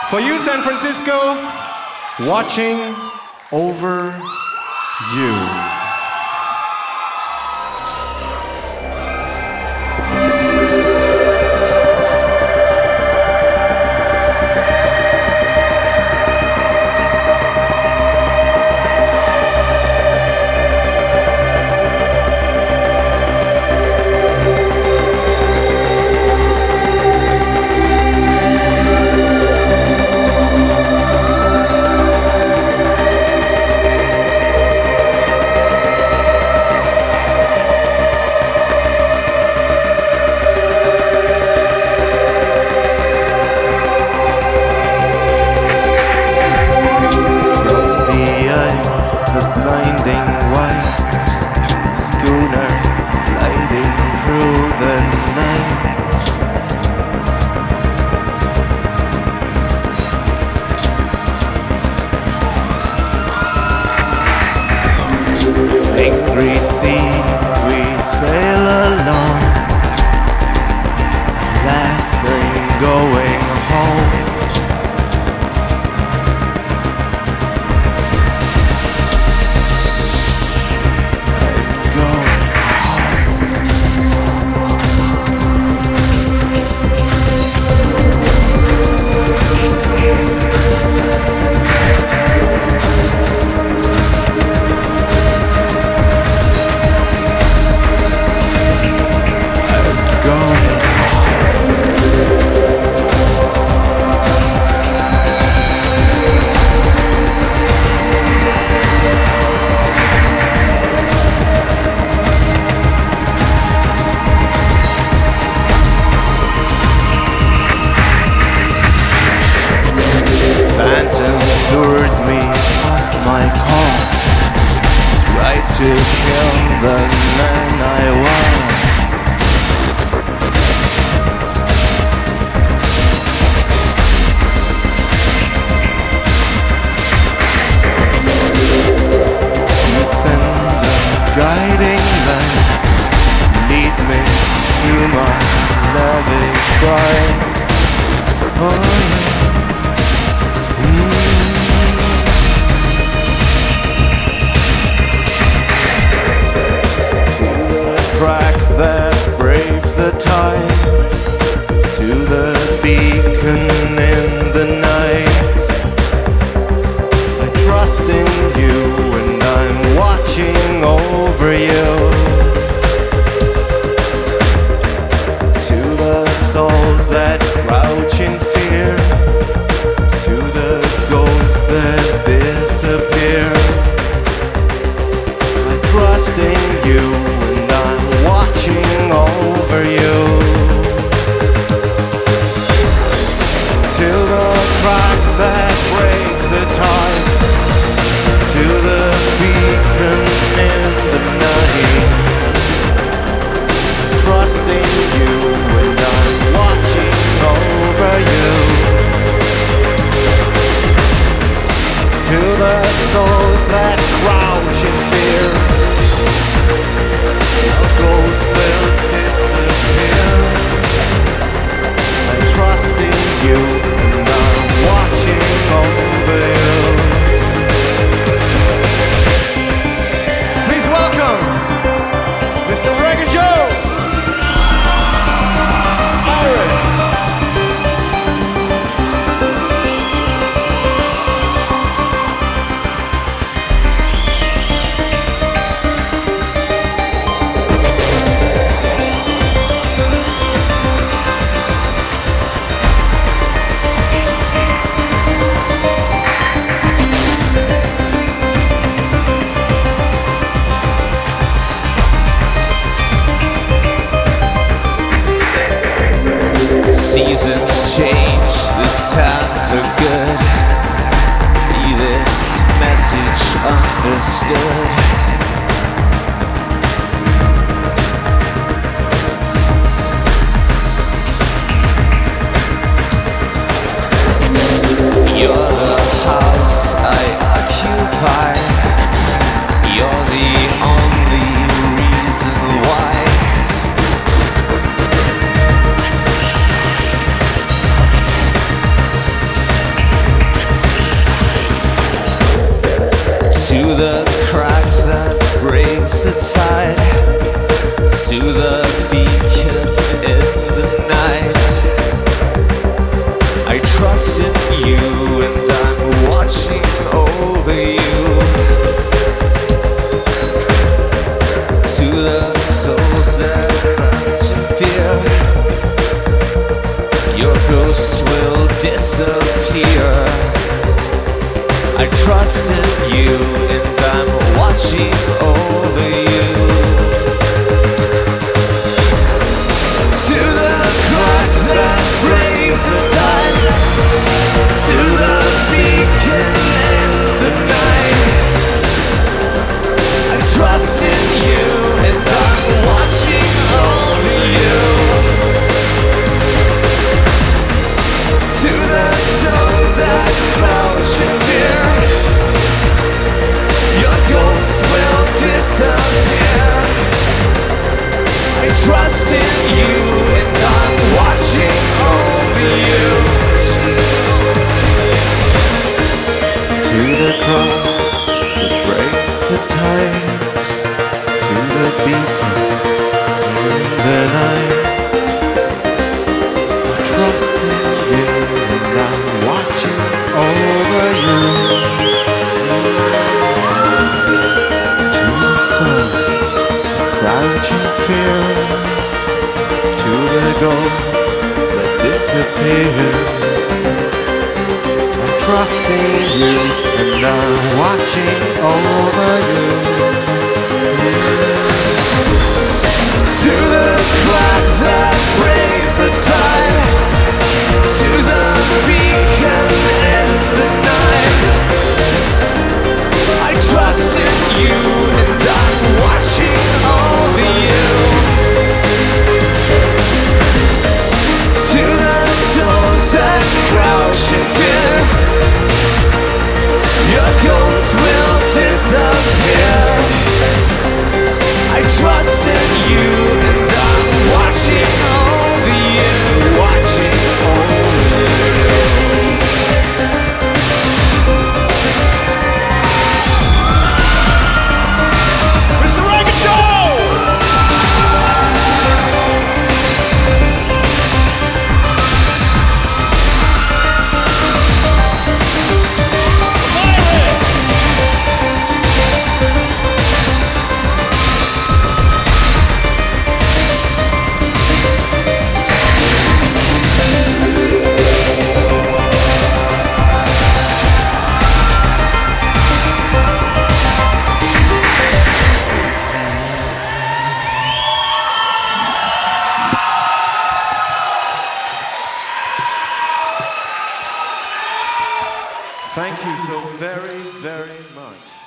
For you, San Francisco, watching over you. Angry sea, we sail along, last thing going home. To kill the man I was. You send a guiding light, lead me to my lavish bride. Oh, crack that braves the tide, to the beacon in the night. I trust in you and I'm watching over you. To the souls that crouch in fear, to the ghosts that disappear. I trust in you, watching over you. Till the crack that breaks the tide, to the beacon in the night. Trusting you and I'm watching over you. To the souls that crouch in fear, ghosts will disappear. I trust in you and I'm watching over you. Please welcome Mr. Reggae Joe Iris. Seasons change, this time for good. Be this message understood. You're the house I occupy. You're the only reason why. ghost will disappear. I trust in you and I'm watching over you. To the clock that brings the time, to the beacon in the night. I trust in you and I'm watching over you. To the souls that crouch in fear, your ghost will disappear. I trust in you and I'm watching over you. To the cross that breaks the tide, to the beacon in the night. I trust in you and I'm watching over you. To the souls that crouch in fear, to the ghosts that disappear. I trust in you and I'm watching over you. To the clock that brings the time, to the beacon in the night. I trust in you and I'm watching over you. To the souls that crouch in fear, your ghost will disappear. I trust in you and I'm watching over you, watching over you. Mr. Reagan Joe! Thank you so very, very much.